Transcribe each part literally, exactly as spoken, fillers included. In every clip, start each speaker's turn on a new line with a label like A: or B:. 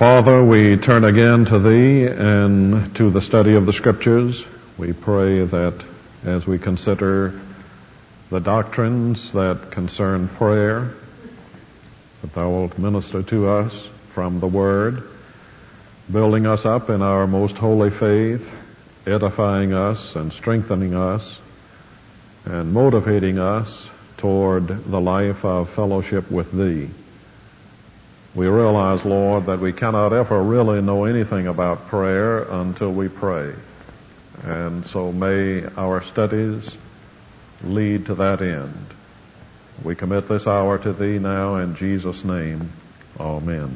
A: Father, we turn again to Thee and to the study of the Scriptures. We pray that as we consider the doctrines that concern prayer, that Thou wilt minister to us from the Word, building us up in our most holy faith, edifying us and strengthening us, and motivating us toward the life of fellowship with Thee. We realize, Lord, that we cannot ever really know anything about prayer until we pray. And so may our studies lead to that end. We commit this hour to Thee now in Jesus' name. Amen.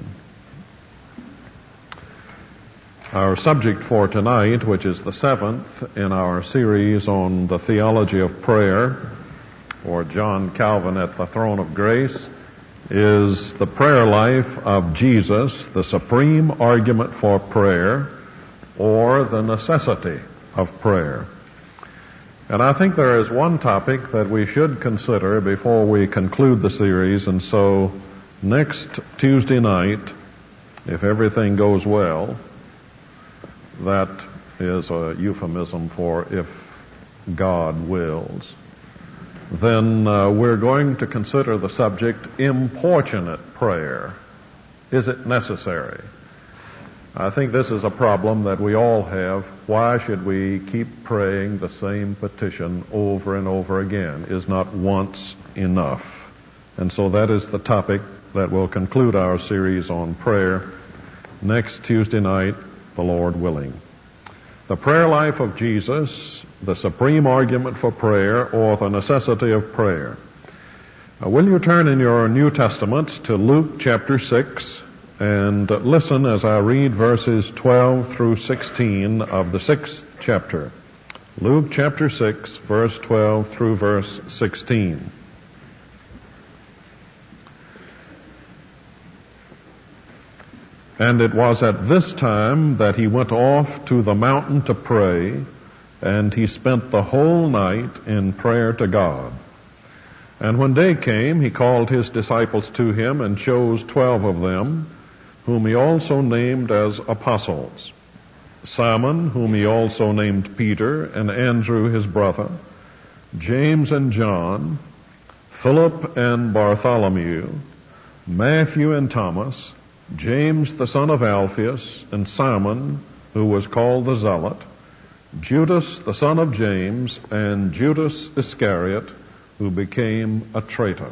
A: Our subject for tonight, which is the seventh in our series on the theology of prayer, or John Calvin at the Throne of Grace, is the prayer life of Jesus, the supreme argument for prayer, or the necessity of prayer. And I think there is one topic that we should consider before we conclude the series, and so next Tuesday night, if everything goes well, that is a euphemism for if God wills, then uh, we're going to consider the subject importunate prayer. Is it necessary? I think this is a problem that we all have. Why should we keep praying the same petition over and over again? Is not once enough? And so that is the topic that will conclude our series on prayer next Tuesday night, the Lord willing. The prayer life of Jesus, the supreme argument for prayer, or the necessity of prayer. Now, will you turn in your New Testaments to Luke chapter six and listen as I read verses twelve through sixteen of the sixth chapter. Luke chapter six, verse twelve through verse sixteen. And it was at this time that he went off to the mountain to pray, and he spent the whole night in prayer to God. And when day came, he called his disciples to him and chose twelve of them, whom he also named as apostles: Simon, whom he also named Peter, and Andrew his brother, James and John, Philip and Bartholomew, Matthew and Thomas, James the son of Alphaeus, and Simon, who was called the Zealot, Judas the son of James, and Judas Iscariot, who became a traitor.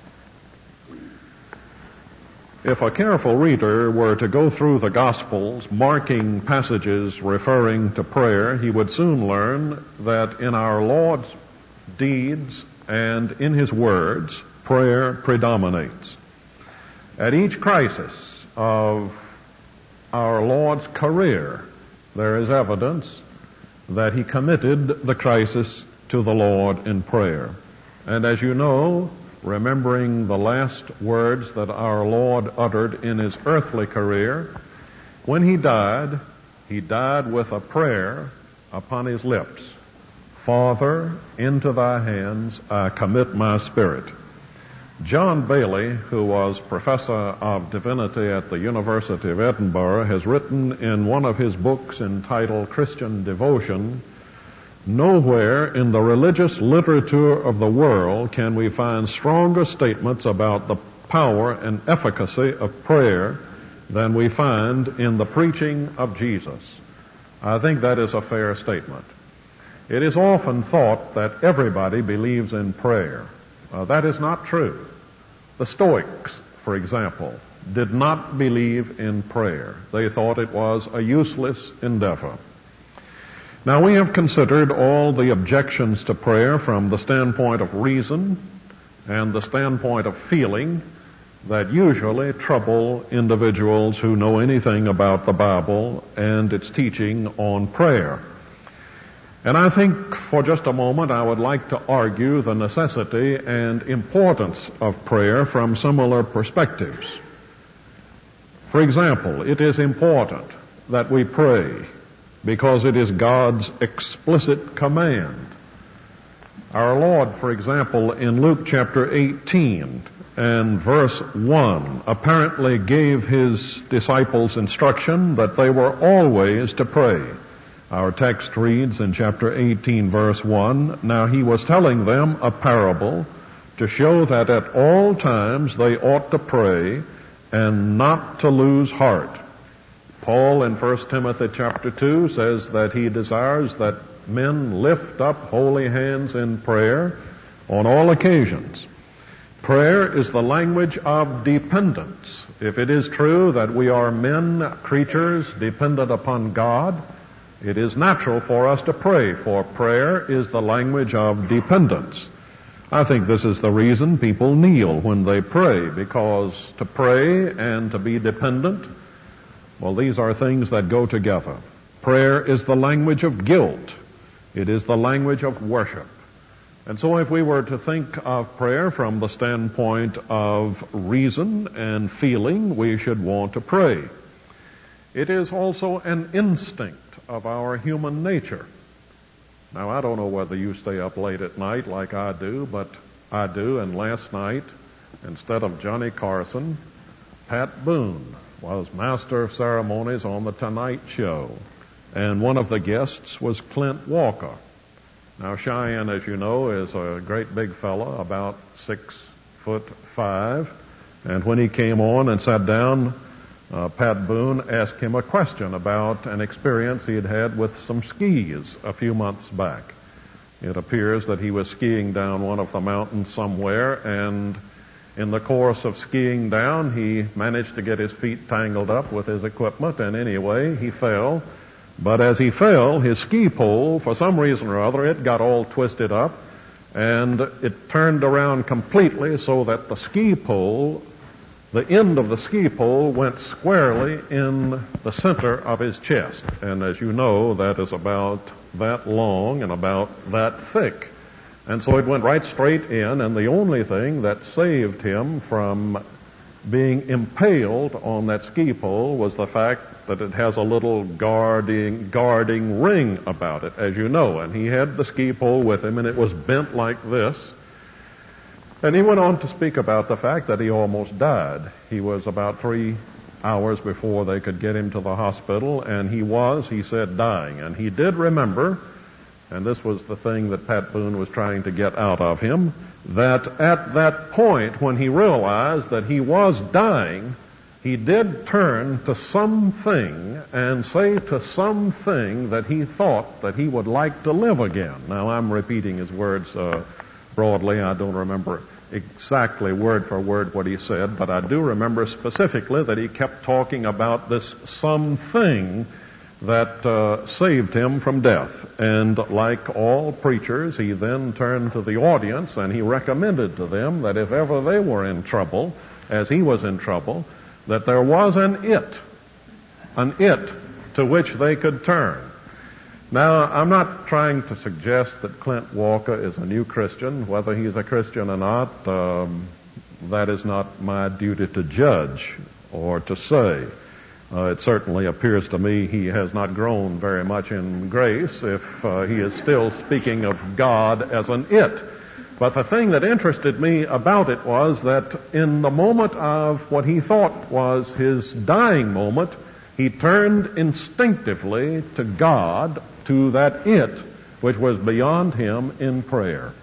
A: If a careful reader were to go through the Gospels, marking passages referring to prayer, he would soon learn that in our Lord's deeds and in His words, prayer predominates. At each crisis of our Lord's career, there is evidence that He committed the crisis to the Lord in prayer. And as you know, remembering the last words that our Lord uttered in His earthly career, when He died, He died with a prayer upon His lips: Father, into Thy hands I commit my spirit. John Bailey, who was professor of divinity at the University of Edinburgh, has written in one of his books entitled Christian Devotion, "Nowhere in the religious literature of the world can we find stronger statements about the power and efficacy of prayer than we find in the preaching of Jesus." I think that is a fair statement. It is often thought that everybody believes in prayer. Uh, that is not true. The Stoics, for example, did not believe in prayer. They thought it was a useless endeavor. Now, we have considered all the objections to prayer from the standpoint of reason and the standpoint of feeling that usually trouble individuals who know anything about the Bible and its teaching on prayer. And I think for just a moment I would like to argue the necessity and importance of prayer from similar perspectives. For example, it is important that we pray because it is God's explicit command. Our Lord, for example, in Luke chapter eighteen, and verse one apparently gave his disciples instruction that they were always to pray. Our text reads in chapter eighteen, verse one, "Now he was telling them a parable to show that at all times they ought to pray and not to lose heart." Paul in First Timothy chapter two says that he desires that men lift up holy hands in prayer on all occasions. Prayer is the language of dependence. If it is true that we are men, creatures, dependent upon God, it is natural for us to pray, for prayer is the language of dependence. I think this is the reason people kneel when they pray, because to pray and to be dependent, well, these are things that go together. Prayer is the language of guilt. It is the language of worship. And so if we were to think of prayer from the standpoint of reason and feeling, we should want to pray. It is also an instinct of our human nature. Now, I don't know whether you stay up late at night like I do, but I do, and last night, instead of Johnny Carson, Pat Boone was master of ceremonies on the Tonight Show, and one of the guests was Clint Walker. Now, Cheyenne, as you know, is a great big fella, about six foot five. And when he came on and sat down, uh, Pat Boone asked him a question about an experience he had had with some skis a few months back. It appears that he was skiing down one of the mountains somewhere, and in the course of skiing down, he managed to get his feet tangled up with his equipment, and anyway, he fell. But as he fell, his ski pole, for some reason or other, it got all twisted up, and it turned around completely so that the ski pole, the end of the ski pole, went squarely in the center of his chest. And as you know, that is about that long and about that thick. And so it went right straight in, and the only thing that saved him from being impaled on that ski pole was the fact that it has a little guarding guarding ring about it, as you know. And he had the ski pole with him, and it was bent like this. And he went on to speak about the fact that he almost died. He was about three hours before they could get him to the hospital, and he was, he said, dying. And he did remember, and this was the thing that Pat Boone was trying to get out of him, that at that point when he realized that he was dying, he did turn to something and say to something that he thought that he would like to live again. Now, I'm repeating his words uh, broadly. I don't remember exactly word for word what he said, but I do remember specifically that he kept talking about this something that uh, saved him from death. And like all preachers, he then turned to the audience and he recommended to them that if ever they were in trouble, as he was in trouble, that there was an it, an it to which they could turn. Now, I'm not trying to suggest that Clint Walker is a new Christian. Whether he's a Christian or not, um, that is not my duty to judge or to say. Uh, it certainly appears to me he has not grown very much in grace if uh, he is still speaking of God as an it. But the thing that interested me about it was that in the moment of what he thought was his dying moment, he turned instinctively to God, to that it, which was beyond him, in prayer.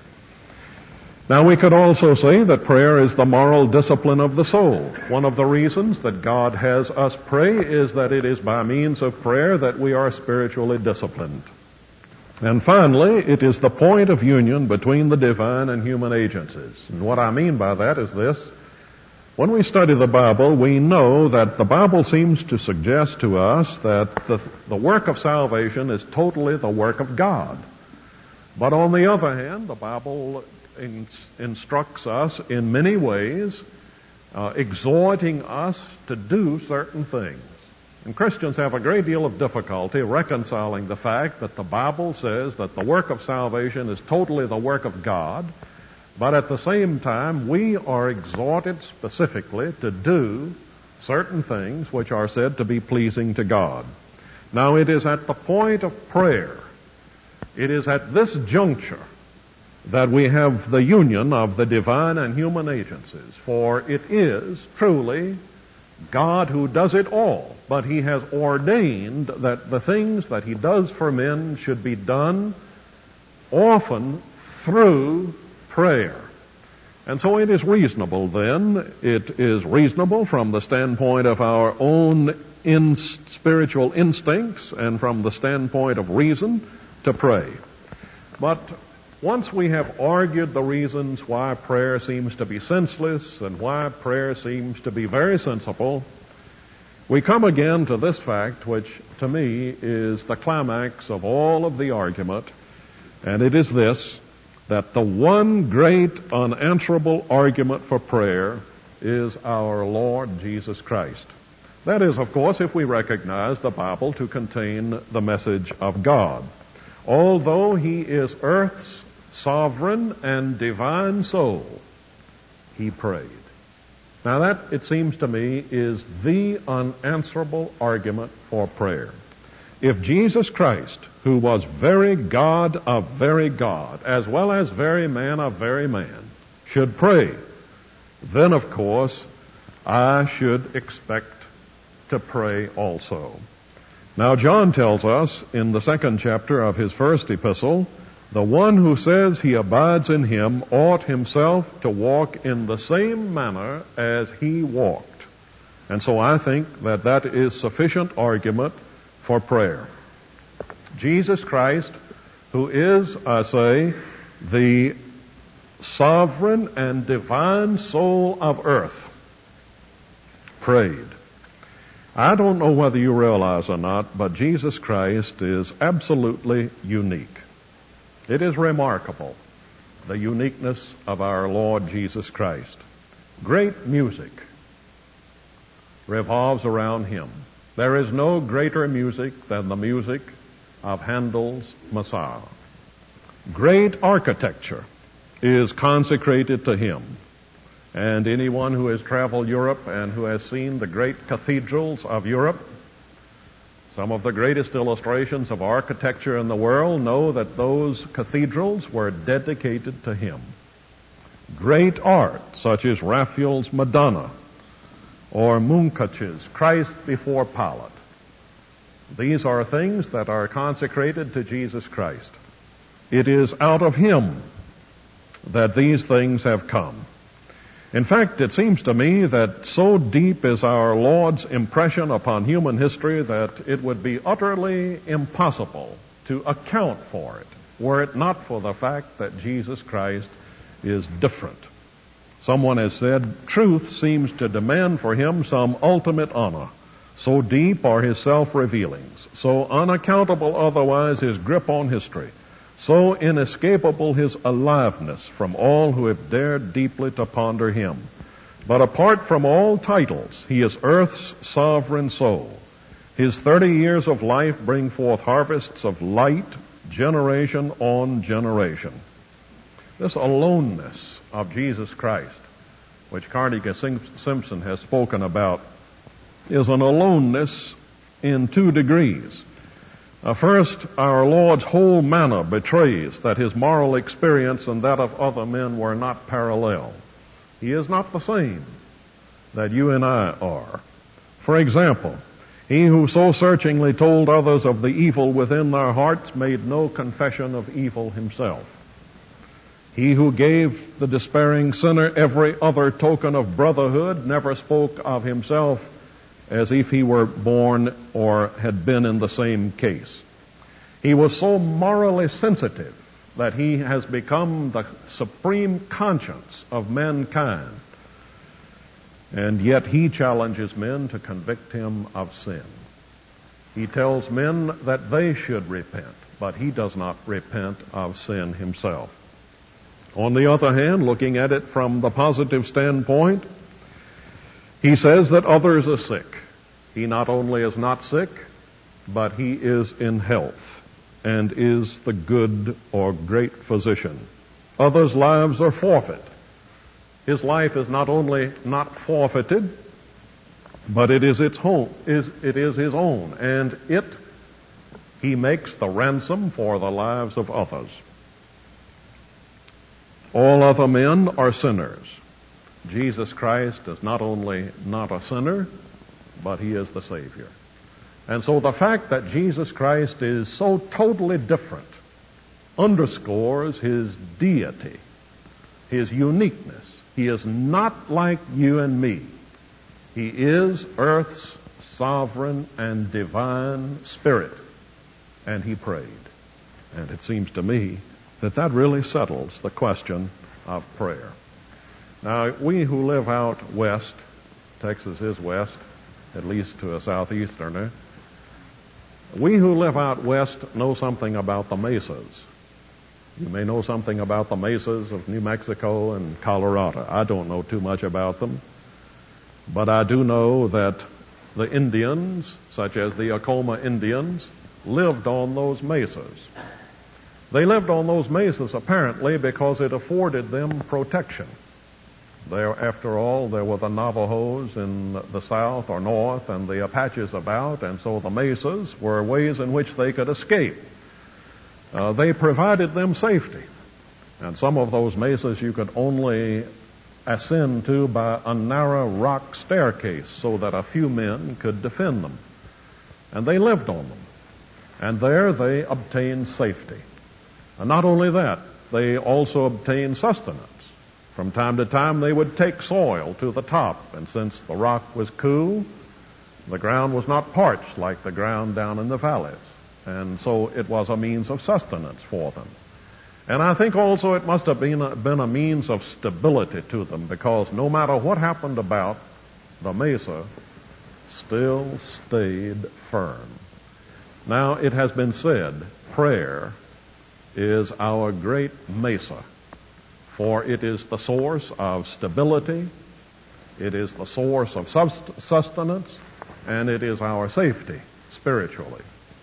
A: Now, we could also say that prayer is the moral discipline of the soul. One of the reasons that God has us pray is that it is by means of prayer that we are spiritually disciplined. And finally, it is the point of union between the divine and human agencies. And what I mean by that is this. When we study the Bible, we know that the Bible seems to suggest to us that the, the work of salvation is totally the work of God. But on the other hand, the Bible in, instructs us in many ways, uh, exhorting us to do certain things. And Christians have a great deal of difficulty reconciling the fact that the Bible says that the work of salvation is totally the work of God, but at the same time we are exhorted specifically to do certain things which are said to be pleasing to God. Now, it is at the point of prayer, it is at this juncture that we have the union of the divine and human agencies, for it is truly God who does it all, but He has ordained that the things that He does for men should be done often through prayer. And so it is reasonable then, it is reasonable from the standpoint of our own in spiritual instincts and from the standpoint of reason to pray. But once we have argued the reasons why prayer seems to be senseless and why prayer seems to be very sensible, we come again to this fact, which to me is the climax of all of the argument, and it is this, that the one great unanswerable argument for prayer is our Lord Jesus Christ. That is, of course, if we recognize the Bible to contain the message of God. Although He is earth's sovereign and divine soul, He prayed. Now that, it seems to me, is the unanswerable argument for prayer. If Jesus Christ, who was very God of very God, as well as very man of very man, should pray, then of course I should expect to pray also. Now John tells us in the second chapter of his first epistle, the one who says he abides in Him ought himself to walk in the same manner as He walked. And so I think that that is sufficient argument for prayer. Jesus Christ, who is, I say, the sovereign and divine soul of earth, prayed. I don't know whether you realize or not, but Jesus Christ is absolutely unique. It is remarkable, the uniqueness of our Lord Jesus Christ. Great music revolves around Him. There is no greater music than the music of Handel's Messiah. Great architecture is consecrated to Him. And anyone who has traveled Europe and who has seen the great cathedrals of Europe, some of the greatest illustrations of architecture in the world, know that those cathedrals were dedicated to Him. Great art, such as Raphael's Madonna or Munch's Christ before Pilate, these are things that are consecrated to Jesus Christ. It is out of Him that these things have come. In fact, it seems to me that so deep is our Lord's impression upon human history that it would be utterly impossible to account for it, were it not for the fact that Jesus Christ is different. Someone has said, truth seems to demand for Him some ultimate honor. So deep are His self-revealings, so unaccountable otherwise His grip on history, so inescapable His aliveness from all who have dared deeply to ponder Him. But apart from all titles, He is earth's sovereign soul. His thirty years of life bring forth harvests of light, generation on generation. This aloneness of Jesus Christ, which Carnegie Simpson has spoken about, is an aloneness in two degrees. Uh, first, our Lord's whole manner betrays that His moral experience and that of other men were not parallel. He is not the same that you and I are. For example, He who so searchingly told others of the evil within their hearts made no confession of evil Himself. He who gave the despairing sinner every other token of brotherhood never spoke of himself as if he were born or had been in the same case. He was so morally sensitive that He has become the supreme conscience of mankind. And yet He challenges men to convict Him of sin. He tells men that they should repent, but He does not repent of sin Himself. On the other hand, looking at it from the positive standpoint, He says that others are sick. He not only is not sick, but He is in health and is the good or great physician. Others' lives are forfeit. His life is not only not forfeited, but it is its home, is it is His own, and it He makes the ransom for the lives of others. All other men are sinners. Jesus Christ is not only not a sinner, but he is the Savior. And so the fact that Jesus Christ is so totally different underscores his deity, his uniqueness. He is not like you and me. He is earth's sovereign and divine Spirit. And he prayed. And it seems to me that that really settles the question of prayer. Now, we who live out west, Texas is west, at least to a southeasterner, we who live out west know something about the mesas. You may know something about the mesas of New Mexico and Colorado. I don't know too much about them, but I do know that the Indians, such as the Acoma Indians, lived on those mesas. They lived on those mesas apparently because it afforded them protection. There, after all, there were the Navajos in the south or north and the Apaches about, and so the mesas were ways in which they could escape. Uh, they provided them safety. And some of those mesas you could only ascend to by a narrow rock staircase so that a few men could defend them. And they lived on them. And there they obtained safety. And not only that, they also obtained sustenance. From time to time they would take soil to the top, and since the rock was cool, the ground was not parched like the ground down in the valleys. And so it was a means of sustenance for them. And I think also it must have been a, been a means of stability to them, because no matter what happened about, the mesa still stayed firm. Now, it has been said, prayer is our great mesa, for it is the source of stability, it is the source of sustenance, and it is our safety spiritually.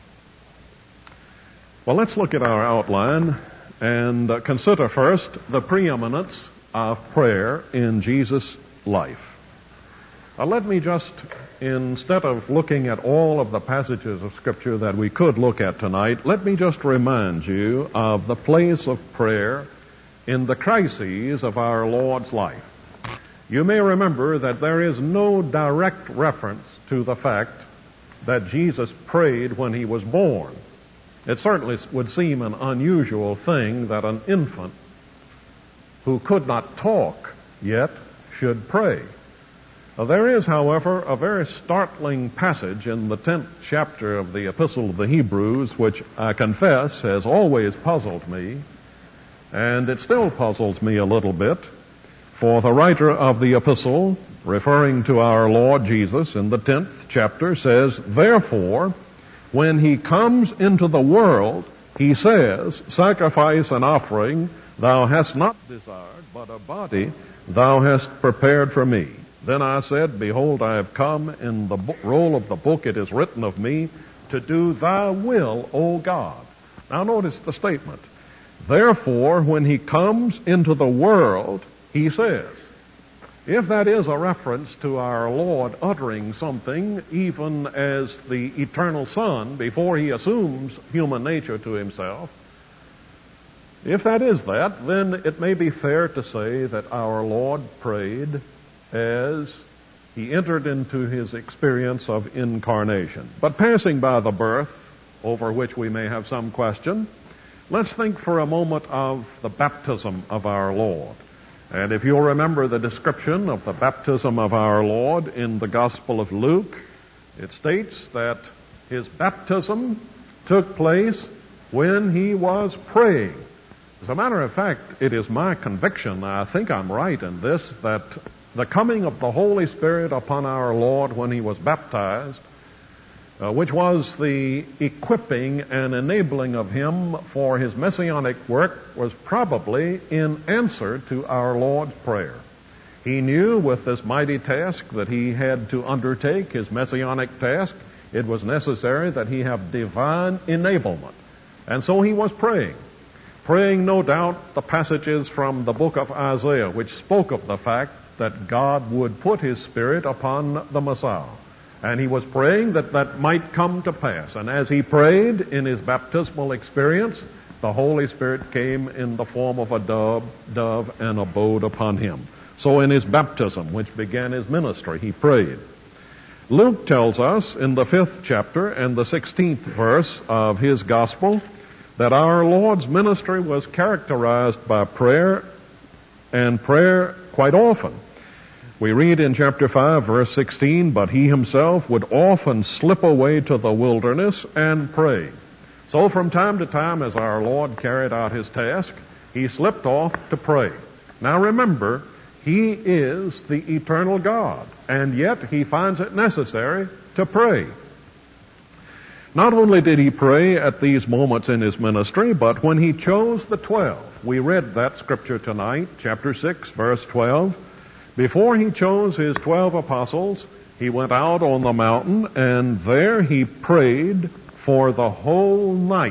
A: Well, let's look at our outline and uh, consider first the preeminence of prayer in Jesus' life. Now, let me just, instead of looking at all of the passages of Scripture that we could look at tonight, let me just remind you of the place of prayer in the crises of our Lord's life. You may remember that there is no direct reference to the fact that Jesus prayed when he was born. It certainly would seem an unusual thing that an infant who could not talk yet should pray. Now, there is, however, a very startling passage in the tenth chapter of the Epistle of the Hebrews, which I confess has always puzzled me, and it still puzzles me a little bit. For the writer of the epistle, referring to our Lord Jesus in the tenth chapter, says, "Therefore, when he comes into the world, he says, Sacrifice and offering thou hast not desired, but a body thou hast prepared for me. Then I said, Behold, I have come. In the book, roll of the book it is written of me, to do thy will, O God." Now notice the statement. Therefore, when he comes into the world, he says. If that is a reference to our Lord uttering something, even as the eternal Son, before he assumes human nature to himself, if that is that, then it may be fair to say that our Lord prayed as he entered into his experience of incarnation. But passing by the birth, over which we may have some question, let's think for a moment of the baptism of our Lord. And if you'll remember the description of the baptism of our Lord in the Gospel of Luke, it states that his baptism took place when he was praying. As a matter of fact, it is my conviction, I think I'm right in this, that the coming of the Holy Spirit upon our Lord when he was baptized, uh, which was the equipping and enabling of him for his messianic work, was probably in answer to our Lord's prayer. He knew with this mighty task that he had to undertake, his messianic task, it was necessary that he have divine enablement. And so he was praying. Praying, no doubt, the passages from the book of Isaiah, which spoke of the fact that God would put his Spirit upon the Messiah. And he was praying that that might come to pass. And as he prayed in his baptismal experience, the Holy Spirit came in the form of a dove, dove and abode upon him. So in his baptism, which began his ministry, he prayed. Luke tells us in the fifth chapter and the sixteenth verse of his gospel that our Lord's ministry was characterized by prayer, and prayer quite often. We read in chapter five, verse sixteen, but he himself would often slip away to the wilderness and pray. So from time to time, as our Lord carried out his task, he slipped off to pray. Now remember, he is the eternal God, and yet he finds it necessary to pray. Not only did he pray at these moments in his ministry, but when he chose the twelve, we read that scripture tonight, chapter six, verse twelve. Before he chose his twelve apostles, he went out on the mountain, and there he prayed for the whole night.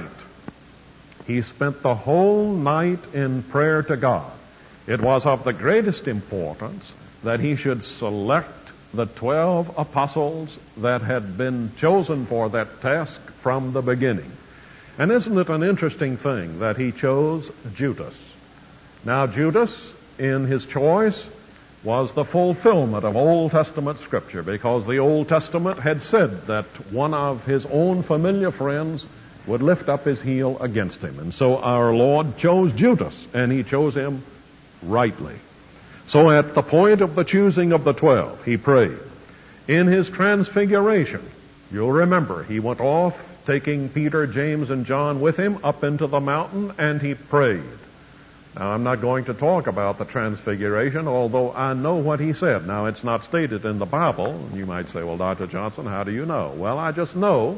A: He spent the whole night in prayer to God. It was of the greatest importance that he should select the twelve apostles that had been chosen for that task from the beginning. And isn't it an interesting thing that he chose Judas? Now, Judas, in his choice, was the fulfillment of Old Testament Scripture, because the Old Testament had said that one of his own familiar friends would lift up his heel against him. And so our Lord chose Judas, and he chose him rightly. So at the point of the choosing of the twelve, he prayed. In his transfiguration, you'll remember, he went off taking Peter, James, and John with him up into the mountain, and he prayed. Now, I'm not going to talk about the transfiguration, although I know what he said. Now, it's not stated in the Bible, and you might say, well, Doctor Johnson, how do you know? Well, I just know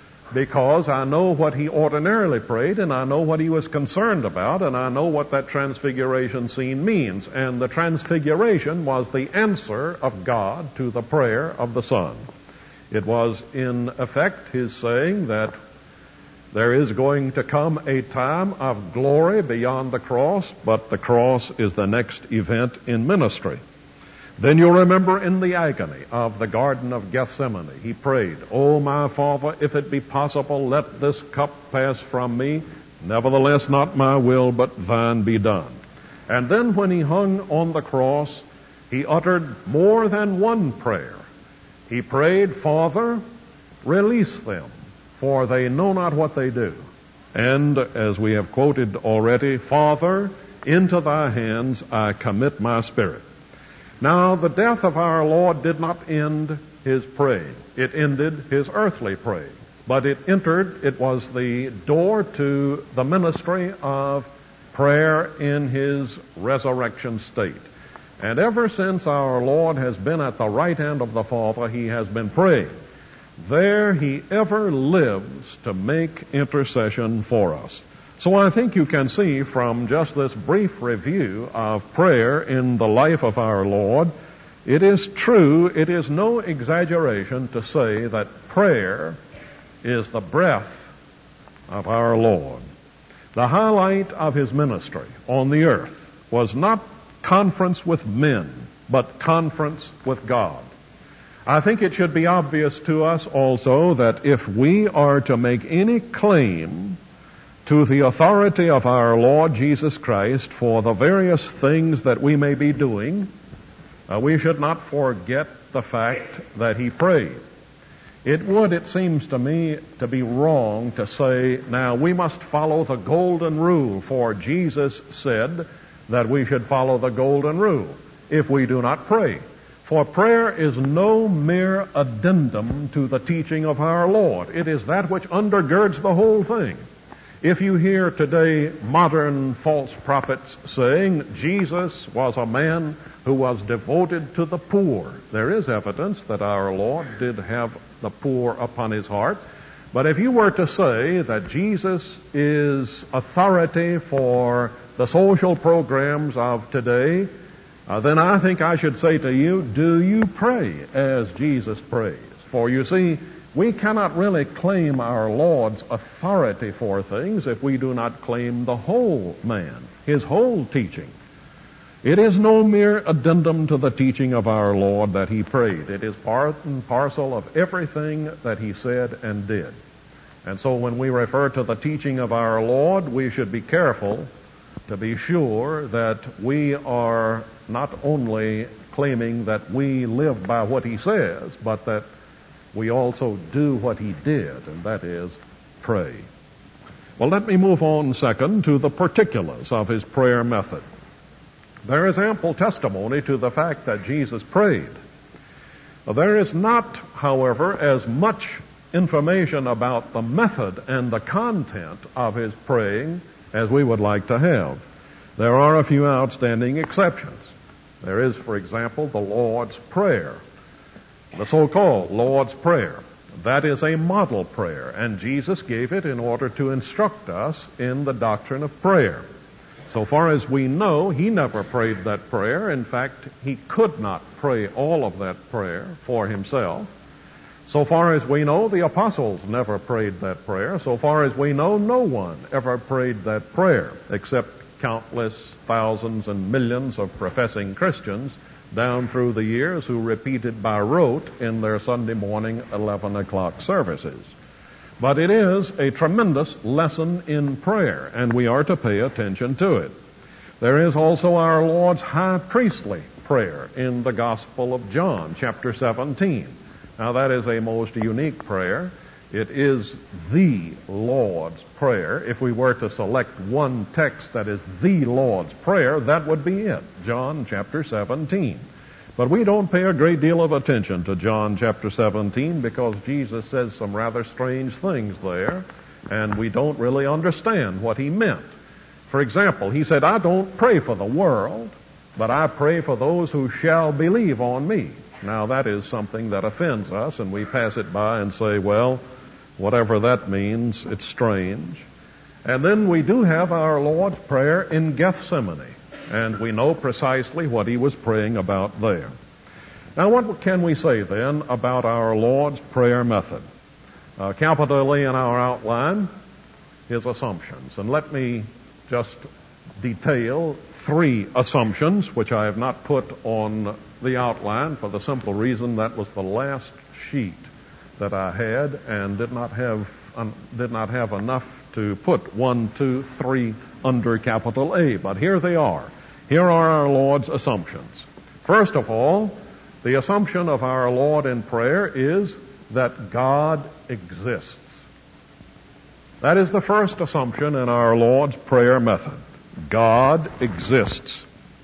A: because I know what he ordinarily prayed, and I know what he was concerned about, and I know what that transfiguration scene means. And the transfiguration was the answer of God to the prayer of the Son. It was, in effect, his saying that there is going to come a time of glory beyond the cross, but the cross is the next event in ministry. Then you'll remember in the agony of the Garden of Gethsemane, he prayed, "O my Father, if it be possible, let this cup pass from me. Nevertheless, not my will, but thine be done." And then when he hung on the cross, he uttered more than one prayer. He prayed, "Father, release them, for they know not what they do." And as we have quoted already, "Father, into thy hands I commit my spirit." Now, the death of our Lord did not end his praying. It ended his earthly praying. But it entered, it was the door to the ministry of prayer in his resurrection state. And ever since our Lord has been at the right hand of the Father, he has been praying. There he ever lives to make intercession for us. So I think you can see from just this brief review of prayer in the life of our Lord, it is true, it is no exaggeration to say that prayer is the breath of our Lord. The highlight of his ministry on the earth was not conference with men, but conference with God. I think it should be obvious to us also that if we are to make any claim to the authority of our Lord Jesus Christ for the various things that we may be doing, uh, we should not forget the fact that he prayed. It would, it seems to me, to be wrong to say, now we must follow the golden rule, for Jesus said that we should follow the golden rule if we do not pray. For prayer is no mere addendum to the teaching of our Lord. It is that which undergirds the whole thing. If you hear today modern false prophets saying Jesus was a man who was devoted to the poor, there is evidence that our Lord did have the poor upon his heart. But if you were to say that Jesus is authority for the social programs of today, uh, then I think I should say to you, do you pray as Jesus prays? For you see, we cannot really claim our Lord's authority for things if we do not claim the whole man, his whole teaching. It is no mere addendum to the teaching of our Lord that he prayed. It is part and parcel of everything that he said and did. And so when we refer to the teaching of our Lord, we should be careful to be sure that we are not only claiming that we live by what he says, but that we also do what he did, and that is pray. Well, let me move on second to the particulars of his prayer method. There is ample testimony to the fact that Jesus prayed. There is not, however, as much information about the method and the content of his praying as we would like to have. There are a few outstanding exceptions. There is, for example, the Lord's Prayer, the so-called Lord's Prayer. That is a model prayer, and Jesus gave it in order to instruct us in the doctrine of prayer. So far as we know, he never prayed that prayer. In fact, he could not pray all of that prayer for himself. So far as we know, the apostles never prayed that prayer. So far as we know, no one ever prayed that prayer, except countless thousands and millions of professing Christians down through the years who repeated by rote in their Sunday morning eleven o'clock services. But it is a tremendous lesson in prayer, and we are to pay attention to it. There is also our Lord's high priestly prayer in the Gospel of John, chapter seventeen. Now, that is a most unique prayer. It is the Lord's Prayer. If we were to select one text that is the Lord's Prayer, that would be it, John chapter seventeen. But we don't pay a great deal of attention to John chapter seventeen because Jesus says some rather strange things there, and we don't really understand what he meant. For example, he said, I don't pray for the world, but I pray for those who shall believe on me. Now, that is something that offends us, and we pass it by and say, well, whatever that means, it's strange. And then we do have our Lord's Prayer in Gethsemane, and we know precisely what he was praying about there. Now, what can we say then about our Lord's Prayer method? Uh, capitally in our outline, his assumptions. And let me just detail three assumptions, which I have not put on the outline for the simple reason that was the last sheet that I had and did not have um, did not have enough to put one, two, three under capital A. But here they are. Here are our Lord's assumptions. First of all, the assumption of our Lord in prayer is that God exists. That is the first assumption in our Lord's prayer method. God exists.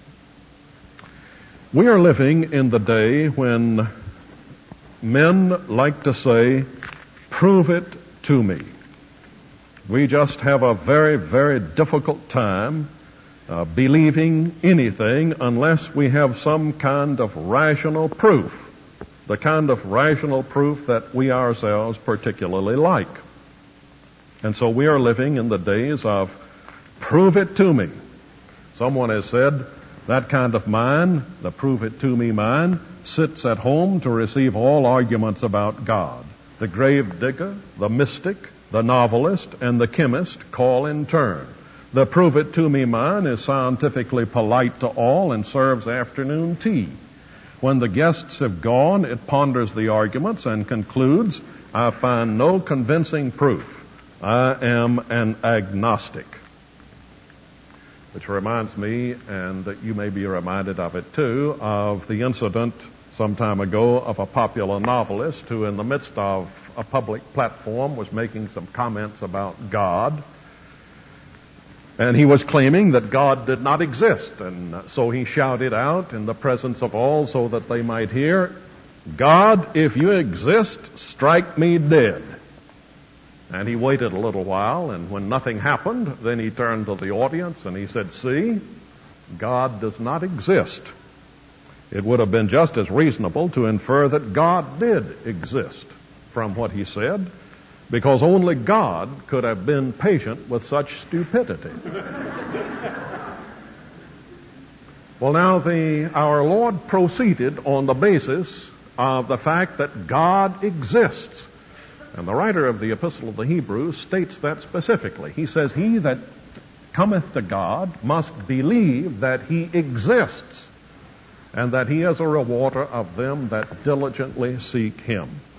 A: We are living in the day when men like to say, prove it to me. We just have a very, very difficult time uh, believing anything unless we have some kind of rational proof, the kind of rational proof that we ourselves particularly like. And so we are living in the days of prove it to me. Someone has said, that kind of mind, the prove it to me mind, sits at home to receive all arguments about God. The grave digger, the mystic, the novelist, and the chemist call in turn. The prove it to me mind is scientifically polite to all and serves afternoon tea. When the guests have gone, it ponders the arguments and concludes, I find no convincing proof. I am an agnostic. Which reminds me, and you may be reminded of it too, of the incident some time ago of a popular novelist who in the midst of a public platform was making some comments about God. And he was claiming that God did not exist. And so he shouted out in the presence of all so that they might hear, God, if you exist, strike me dead. And he waited a little while, and when nothing happened, then he turned to the audience and he said, see, God does not exist. It would have been just as reasonable to infer that God did exist from what he said, because only God could have been patient with such stupidity. Well, now, the, our Lord proceeded on the basis of the fact that God exists. And the writer of the Epistle of the Hebrews states that specifically. He says, he that cometh to God must believe that he exists, and that he is a rewarder of them that diligently seek him.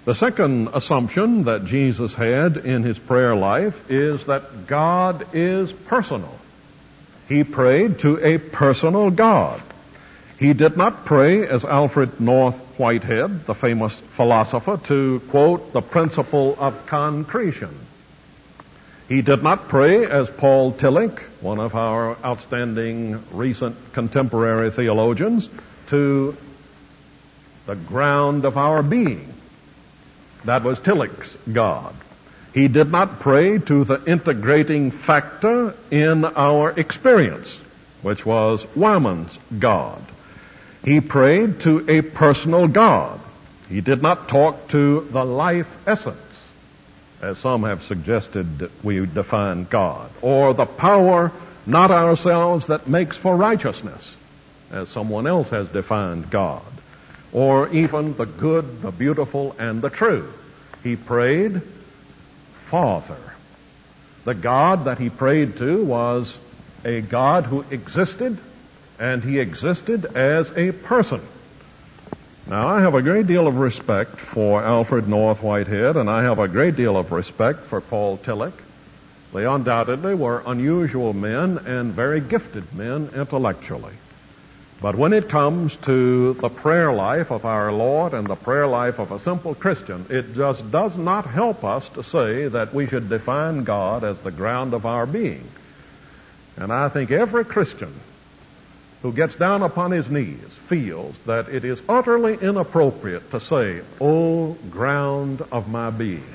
A: The second assumption that Jesus had in his prayer life is that God is personal. He prayed to a personal God. He did not pray, as Alfred North Whitehead, the famous philosopher, to quote the principle of concretion. He did not pray, as Paul Tillich, one of our outstanding recent contemporary theologians, to the ground of our being. That was Tillich's God. He did not pray to the integrating factor in our experience, which was Wyman's God. He prayed to a personal God. He did not talk to the life essence, as some have suggested that we define God, or the power, not ourselves, that makes for righteousness, as someone else has defined God, or even the good, the beautiful, and the true. He prayed Father. The God that he prayed to was a God who existed, and he existed as a person. Now, I have a great deal of respect for Alfred North Whitehead, and I have a great deal of respect for Paul Tillich. They undoubtedly were unusual men and very gifted men intellectually. But when it comes to the prayer life of our Lord and the prayer life of a simple Christian, it just does not help us to say that we should define God as the ground of our being. And I think every Christian who gets down upon his knees feels that it is utterly inappropriate to say, "O ground of my being."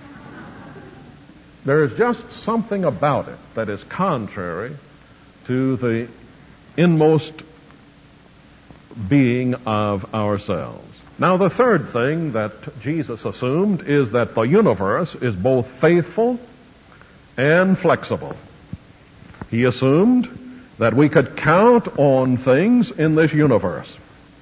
A: There is just something about it that is contrary to the inmost being of ourselves. Now, the third thing that Jesus assumed is that the universe is both faithful and flexible. He assumed that we could count on things in this universe.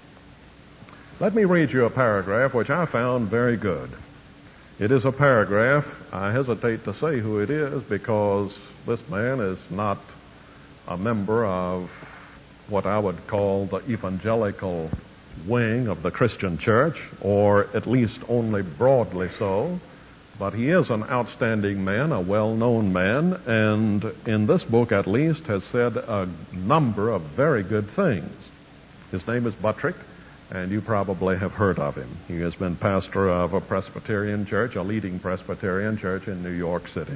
A: Let me read you a paragraph which I found very good. It is a paragraph, I hesitate to say who it is because this man is not a member of what I would call the evangelical wing of the Christian church, or at least only broadly so. But he is an outstanding man, a well-known man, and in this book at least has said a number of very good things. His name is Buttrick, and you probably have heard of him. He has been pastor of a Presbyterian church, a leading Presbyterian church in New York City.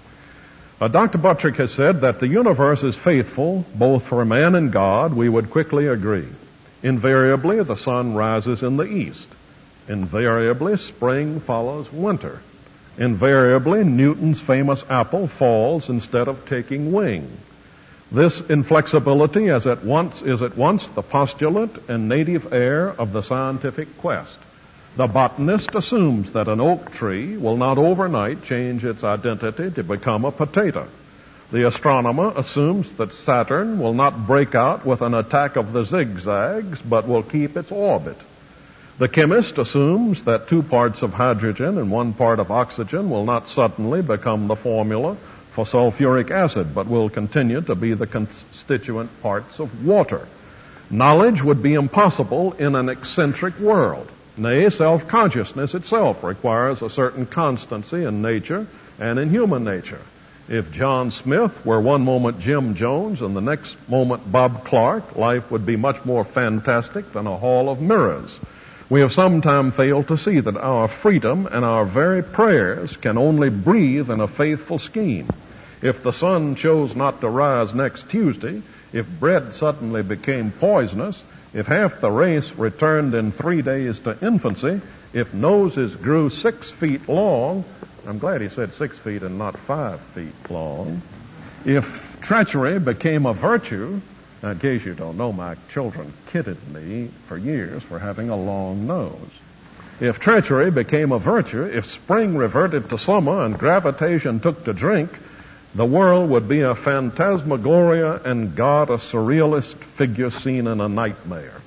A: Uh, Doctor Buttrick has said that the universe is faithful both for man and God. We would quickly agree. Invariably, the sun rises in the east. Invariably, spring follows winter. Invariably, Newton's famous apple falls instead of taking wing. This inflexibility is at once, is at once the postulate and native air of the scientific quest. The botanist assumes that an oak tree will not overnight change its identity to become a potato. The astronomer assumes that Saturn will not break out with an attack of the zigzags, but will keep its orbit. The chemist assumes that two parts of hydrogen and one part of oxygen will not suddenly become the formula for sulfuric acid, but will continue to be the constituent parts of water. Knowledge would be impossible in an eccentric world. Nay, self-consciousness itself requires a certain constancy in nature and in human nature. If John Smith were one moment Jim Jones and the next moment Bob Clark, life would be much more fantastic than a hall of mirrors. We have sometimes failed to see that our freedom and our very prayers can only breathe in a faithful scheme. If the sun chose not to rise next Tuesday, if bread suddenly became poisonous, if half the race returned in three days to infancy, if noses grew six feet long, I'm glad he said six feet and not five feet long, if treachery became a virtue, now in case you don't know, my children kidded me for years for having a long nose. If treachery became a virtue, if spring reverted to summer and gravitation took to drink, the world would be a phantasmagoria and God a surrealist figure seen in a nightmare.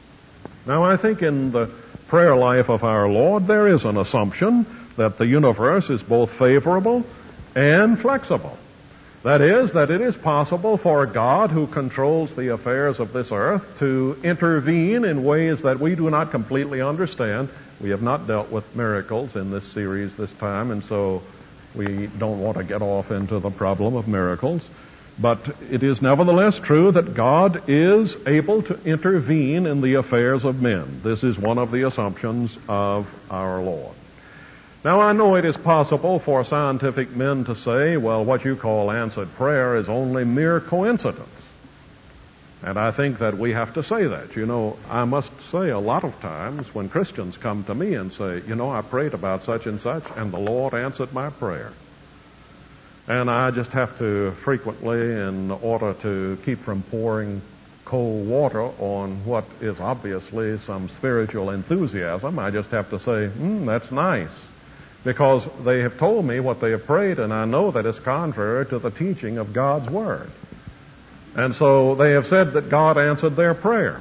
A: Now, I think in the prayer life of our Lord, there is an assumption that the universe is both favorable and flexible. That is, that it is possible for God, who controls the affairs of this earth, to intervene in ways that we do not completely understand. We have not dealt with miracles in this series this time, and so we don't want to get off into the problem of miracles. But it is nevertheless true that God is able to intervene in the affairs of men. This is one of the assumptions of our Lord. Now, I know it is possible for scientific men to say, well, what you call answered prayer is only mere coincidence. And I think that we have to say that. You know, I must say a lot of times when Christians come to me and say, you know, I prayed about such and such, and the Lord answered my prayer. And I just have to frequently, in order to keep from pouring cold water on what is obviously some spiritual enthusiasm, I just have to say, hmm, that's nice. Because they have told me what they have prayed, and I know that it's contrary to the teaching of God's Word. And so they have said that God answered their prayer.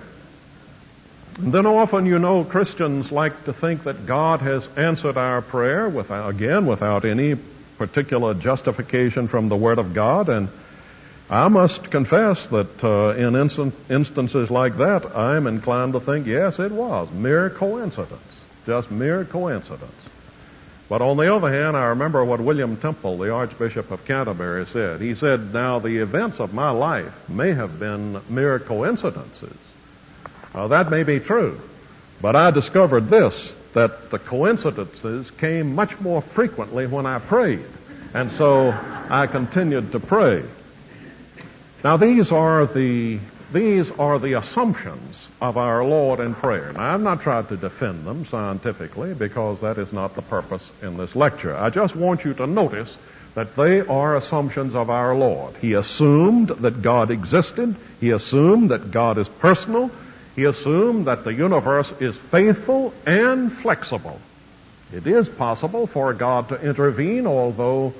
A: And then often, you know, Christians like to think that God has answered our prayer, without, again, without any particular justification from the Word of God. And I must confess that uh, in instant, instances like that, I'm inclined to think, yes, it was mere coincidence. Just mere coincidence. But on the other hand, I remember what William Temple, the Archbishop of Canterbury, said. He said, now the events of my life may have been mere coincidences. Now that may be true, but I discovered this, that the coincidences came much more frequently when I prayed. And so I continued to pray. Now these are the These are the assumptions of our Lord in prayer. Now, I've not tried to defend them scientifically because that is not the purpose in this lecture. I just want you to notice that they are assumptions of our Lord. He assumed that God existed. He assumed that God is personal. He assumed that the universe is faithful and flexible. It is possible for God to intervene, although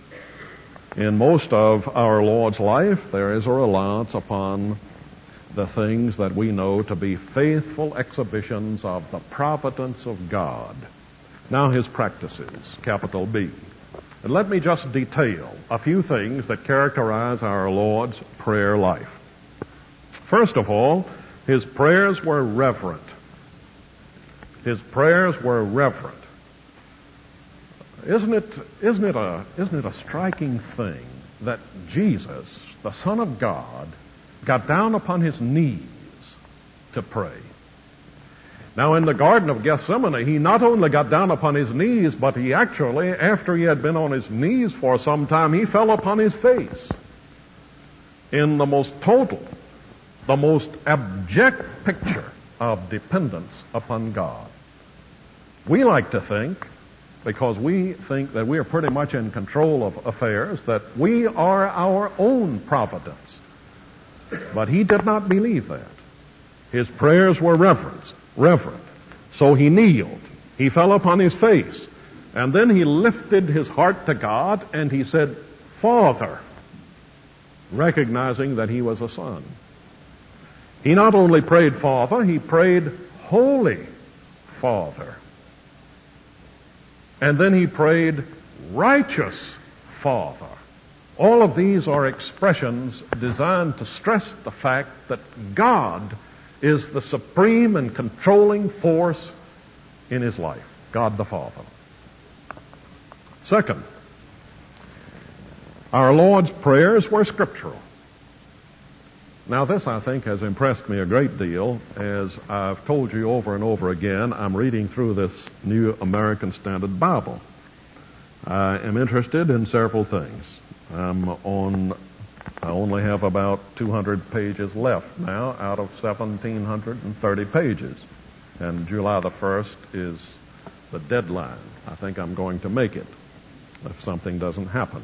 A: in most of our Lord's life there is a reliance upon the things that we know to be faithful exhibitions of the providence of God. Now his practices, capital B. And let me just detail a few things that characterize our Lord's prayer life. First of all, his prayers were reverent. His prayers were reverent. Isn't it, isn't it a, isn't it a striking thing that Jesus, the Son of God, got down upon his knees to pray? Now, in the Garden of Gethsemane, he not only got down upon his knees, but he actually, after he had been on his knees for some time, he fell upon his face in the most total, the most abject picture of dependence upon God. We like to think, because we think that we are pretty much in control of affairs, that we are our own providence. But he did not believe that. His prayers were reverent, reverent. So he kneeled. He fell upon his face. And then he lifted his heart to God and he said, Father, recognizing that he was a son. He not only prayed Father, he prayed Holy Father. And then he prayed Righteous Father. All of these are expressions designed to stress the fact that God is the supreme and controlling force in his life. God the Father. Second, our Lord's prayers were scriptural. Now this, I think, has impressed me a great deal. As I've told you over and over again, I'm reading through this New American Standard Bible. I am interested in several things. I'm on, I only have about two hundred pages left now out of one thousand seven hundred thirty pages. And July the first is the deadline. I think I'm going to make it if something doesn't happen.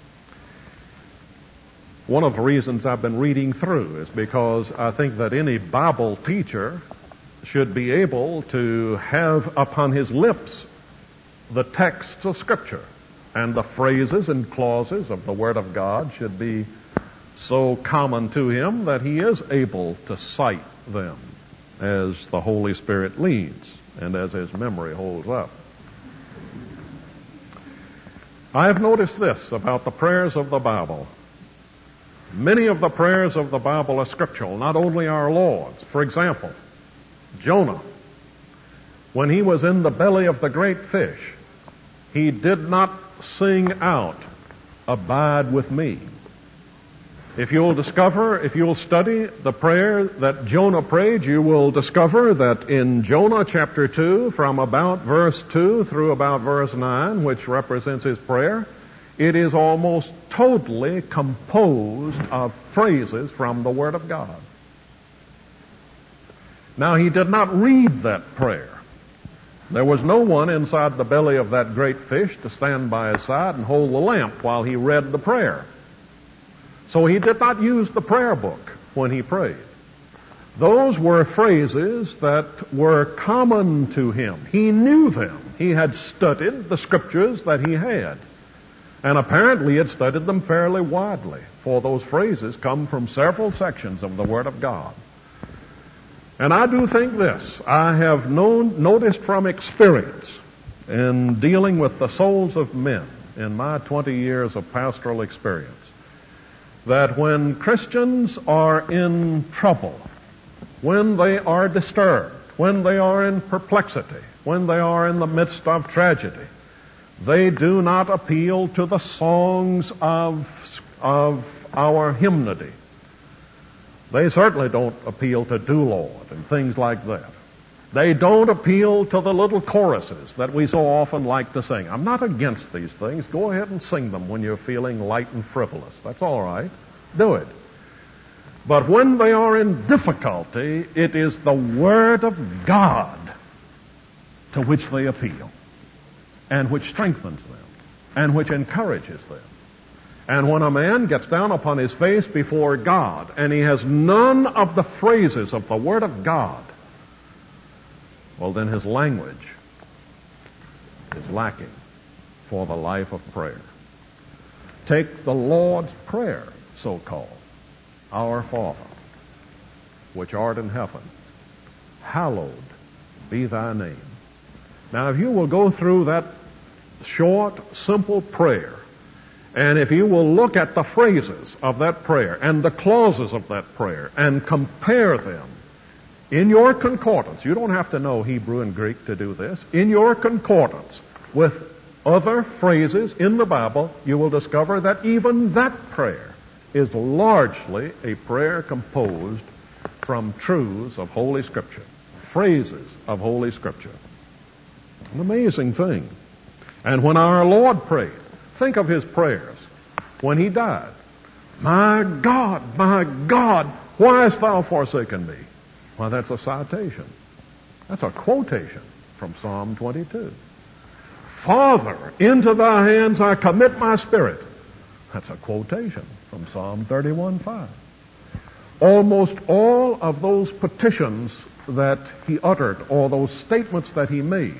A: One of the reasons I've been reading through is because I think that any Bible teacher should be able to have upon his lips the texts of Scripture. And the phrases and clauses of the Word of God should be so common to him that he is able to cite them as the Holy Spirit leads and as his memory holds up. I have noticed this about the prayers of the Bible. Many of the prayers of the Bible are scriptural, not only our Lord's. For example, Jonah, when he was in the belly of the great fish, he did not sing out, "Abide with me." If you'll discover, if you'll study the prayer that Jonah prayed, you will discover that in Jonah chapter two, from about verse two through about verse nine, which represents his prayer, it is almost totally composed of phrases from the Word of God. Now, he did not read that prayer. There was no one inside the belly of that great fish to stand by his side and hold the lamp while he read the prayer. So he did not use the prayer book when he prayed. Those were phrases that were common to him. He knew them. He had studied the scriptures that he had. And apparently had studied them fairly widely, for those phrases come from several sections of the Word of God. And I do think this. I have known, noticed from experience in dealing with the souls of men in my twenty years of pastoral experience, that when Christians are in trouble, when they are disturbed, when they are in perplexity, when they are in the midst of tragedy, they do not appeal to the songs of, of our hymnody. They certainly don't appeal to "Do Lord" and things like that. They don't appeal to the little choruses that we so often like to sing. I'm not against these things. Go ahead and sing them when you're feeling light and frivolous. That's all right. Do it. But when they are in difficulty, it is the Word of God to which they appeal, and which strengthens them, and which encourages them. And when a man gets down upon his face before God, and he has none of the phrases of the Word of God, well, then his language is lacking for the life of prayer. Take the Lord's Prayer, so-called. Our Father, which art in heaven, hallowed be thy name. Now, if you will go through that short, simple prayer, and if you will look at the phrases of that prayer and the clauses of that prayer and compare them in your concordance, you don't have to know Hebrew and Greek to do this, in your concordance with other phrases in the Bible, you will discover that even that prayer is largely a prayer composed from truths of Holy Scripture, phrases of Holy Scripture. An amazing thing. And when our Lord prayed, think of his prayers when he died. My God, my God, why hast thou forsaken me? Well, that's a citation. That's a quotation from Psalm twenty-two. Father, into thy hands I commit my spirit. That's a quotation from Psalm thirty-one five. Almost all of those petitions that he uttered, or those statements that he made,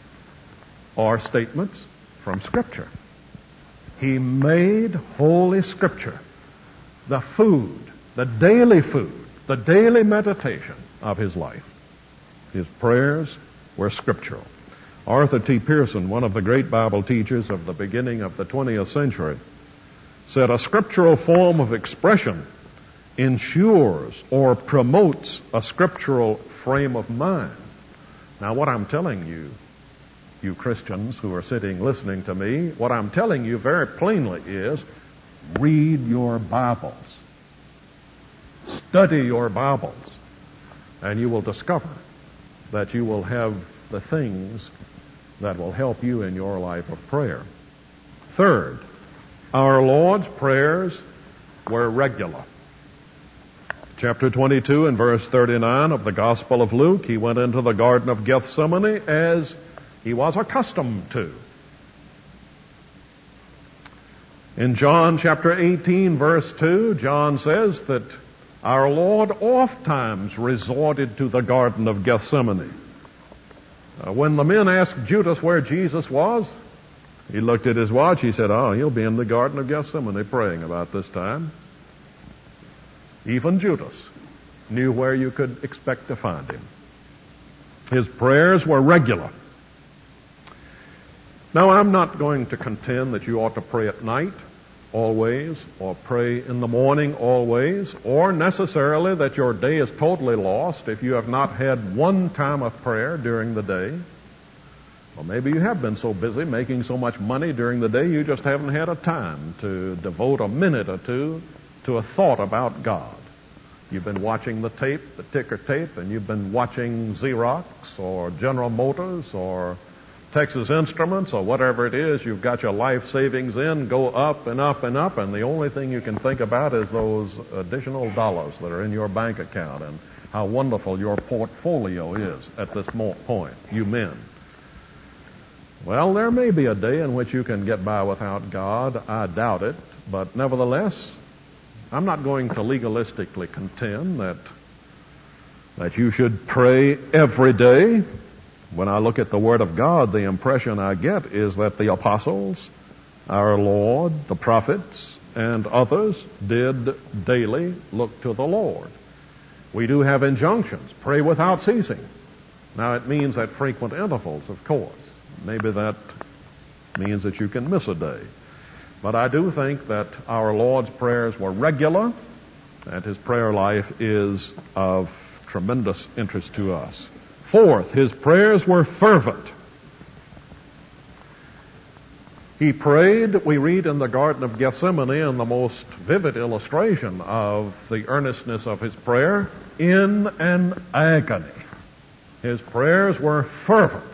A: are statements from Scripture. He made Holy Scripture the food, the daily food, the daily meditation of his life. His prayers were scriptural. Arthur T. Pearson, one of the great Bible teachers of the beginning of the twentieth century, said a scriptural form of expression ensures or promotes a scriptural frame of mind. Now, what I'm telling you, you Christians who are sitting listening to me, what I'm telling you very plainly is, read your Bibles. Study your Bibles, and you will discover that you will have the things that will help you in your life of prayer. Third, our Lord's prayers were regular. Chapter twenty-two and verse thirty-nine of the Gospel of Luke, he went into the Garden of Gethsemane as he was accustomed to. In John chapter eighteen, verse two, John says that our Lord oft times resorted to the Garden of Gethsemane. Uh, when the men asked Judas where Jesus was, he looked at his watch. He said, oh, he'll be in the Garden of Gethsemane praying about this time. Even Judas knew where you could expect to find him. His prayers were regular. Now, I'm not going to contend that you ought to pray at night. always, or pray in the morning always, or necessarily that your day is totally lost if you have not had one time of prayer during the day. Or maybe you have been so busy making so much money during the day you just haven't had a time to devote a minute or two to a thought about God. You've been watching the tape, the ticker tape, and you've been watching Xerox or General Motors or Texas Instruments or whatever it is. You've got your life savings in, go up and up and up, and the only thing you can think about is those additional dollars that are in your bank account and how wonderful your portfolio is at this point, you men. Well, there may be a day in which you can get by without God. I doubt it, but nevertheless, I'm not going to legalistically contend that that you should pray every day. When I look at the Word of God, the impression I get is that the apostles, our Lord, the prophets, and others did daily look to the Lord. We do have injunctions. Pray without ceasing. Now, it means at frequent intervals, of course. Maybe that means that you can miss a day. But I do think that our Lord's prayers were regular, and His prayer life is of tremendous interest to us. Fourth, His prayers were fervent. He prayed, we read in the Garden of Gethsemane in the most vivid illustration of the earnestness of His prayer, in an agony. His prayers were fervent.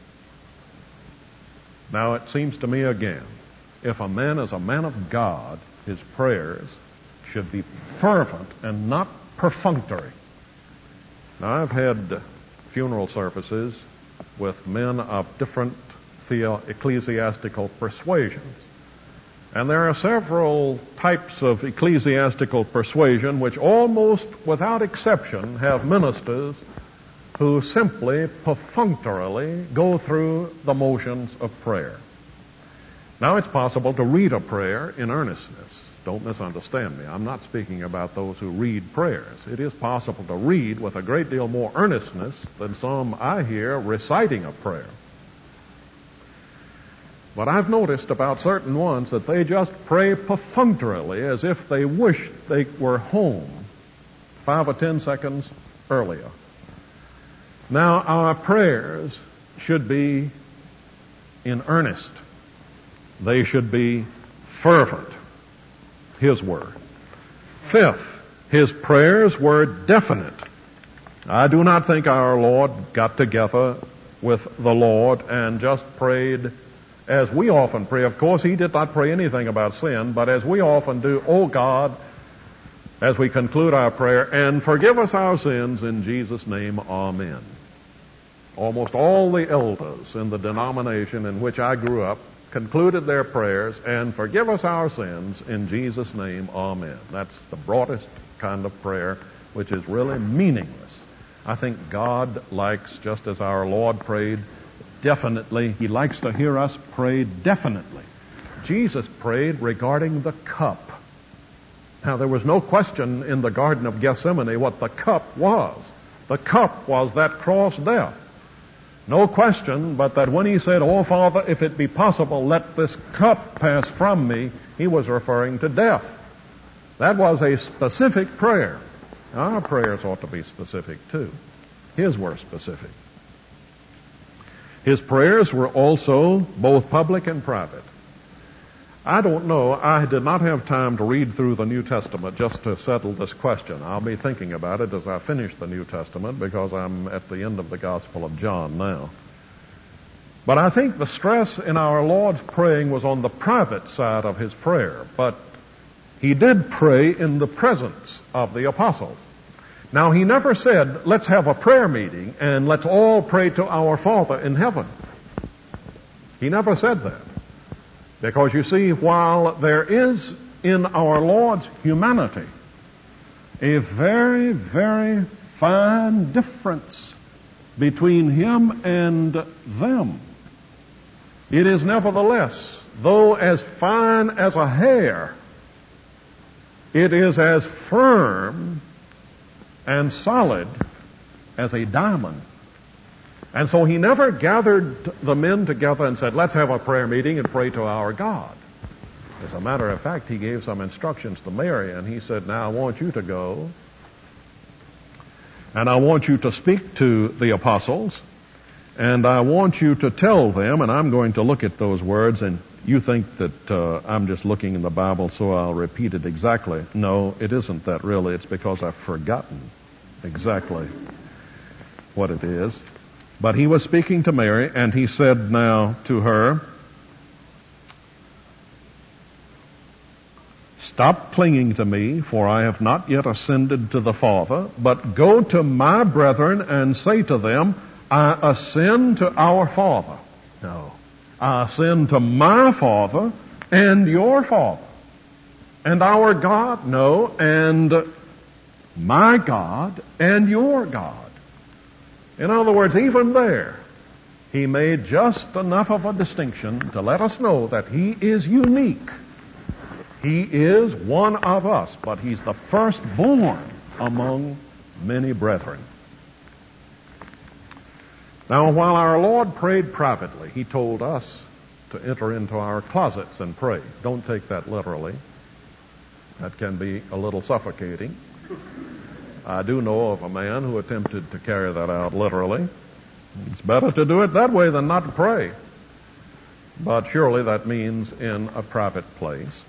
A: Now it seems to me again, if a man is a man of God, his prayers should be fervent and not perfunctory. Now I've had funeral services with men of different theo- ecclesiastical persuasions. And there are several types of ecclesiastical persuasion which almost without exception have ministers who simply perfunctorily go through the motions of prayer. Now it's possible to read a prayer in earnestness. Don't misunderstand me. I'm not speaking about those who read prayers. It is possible to read with a great deal more earnestness than some I hear reciting a prayer. But I've noticed about certain ones that they just pray perfunctorily as if they wished they were home five or ten seconds earlier. Now, our prayers should be in earnest. They should be fervent. His word. Fifth, His prayers were definite. I do not think our Lord got together with the Lord and just prayed as we often pray. Of course, He did not pray anything about sin, but as we often do, "Oh God," as we conclude our prayer, "and forgive us our sins in Jesus' name, amen." Almost all the elders in the denomination in which I grew up concluded their prayers, "and forgive us our sins in Jesus' name, amen." That's the broadest kind of prayer, which is really meaningless. I think God likes, just as our Lord prayed definitely, He likes to hear us pray definitely. Jesus prayed regarding the cup. Now, there was no question in the Garden of Gethsemane what the cup was. The cup was that cross death. No question but that when He said, "Oh, Father, if it be possible, let this cup pass from me," He was referring to death. That was a specific prayer. Our prayers ought to be specific, too. His were specific. His prayers were also both public and private. I don't know. I did not have time to read through the New Testament just to settle this question. I'll be thinking about it as I finish the New Testament because I'm at the end of the Gospel of John now. But I think the stress in our Lord's praying was on the private side of His prayer. But He did pray in the presence of the apostles. Now, He never said, "Let's have a prayer meeting and let's all pray to our Father in heaven." He never said that. Because you see, while there is in our Lord's humanity a very, very fine difference between Him and them, it is nevertheless, though as fine as a hair, it is as firm and solid as a diamond. And so He never gathered the men together and said, "Let's have a prayer meeting and pray to our God." As a matter of fact, he gave some instructions to Mary, and he said, now I want you to go, and I want you to speak to the apostles, and I want you to tell them, and I'm going to look at those words, and you think that uh, I'm just looking in the Bible, so I'll repeat it exactly. No, it isn't that really. It's because I've forgotten exactly what it is. But he was speaking to Mary, and he said now to her, stop clinging to me, for I have not yet ascended to the Father, but go to my brethren and say to them, I ascend to our Father. No. I ascend to my Father and your Father. And our God? No. And my God and your God. In other words, even there, he made just enough of a distinction to let us know that he is unique. He is one of us, but he's the firstborn among many brethren. Now, while our Lord prayed privately, he told us to enter into our closets and pray. Don't take that literally. That can be a little suffocating. I do know of a man who attempted to carry that out literally. It's better to do it that way than not to pray. But surely that means in a private place.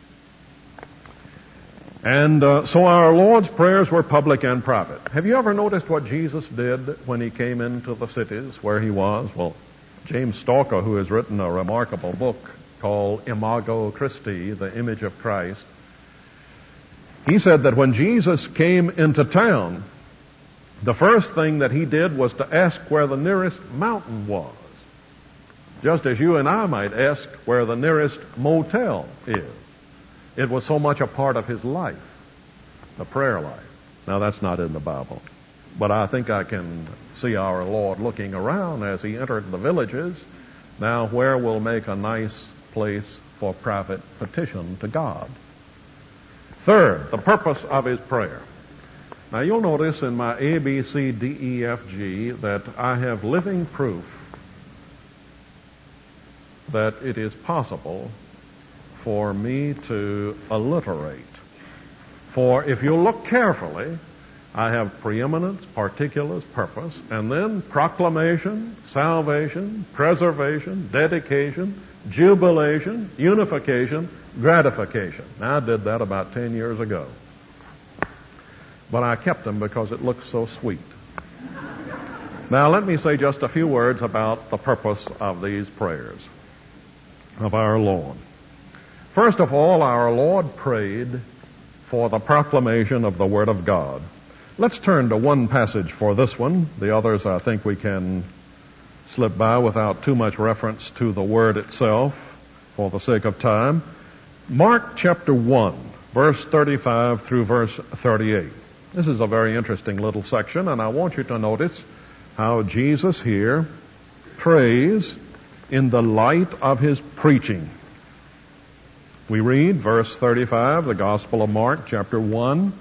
A: And uh, so our Lord's prayers were public and private. Have you ever noticed what Jesus did when he came into the cities where he was? Well, James Stalker, who has written a remarkable book called Imago Christi, the image of Christ, he said that when Jesus came into town, the first thing that he did was to ask where the nearest mountain was. Just as you and I might ask where the nearest motel is. It was so much a part of his life, the prayer life. Now, that's not in the Bible. But I think I can see our Lord looking around as he entered the villages. Now, where will make a nice place for private petition to God? Third, the purpose of his prayer. Now, you'll notice in my A, B, C, D, E, F, G that I have living proof that it is possible for me to alliterate. For if you look carefully, I have preeminence, particulars, purpose, and then proclamation, salvation, preservation, dedication, jubilation, unification, gratification. Now, I did that about ten years ago. But I kept them because it looks so sweet. Now, let me say just a few words about the purpose of these prayers of our Lord. First of all, our Lord prayed for the proclamation of the Word of God. Let's turn to one passage for this one. The others I think we can slip by without too much reference to the Word itself for the sake of time. Mark chapter one, verse thirty-five through verse thirty-eight. This is a very interesting little section, and I want you to notice how Jesus here prays in the light of his preaching. We read verse thirty-five, the Gospel of Mark, chapter one.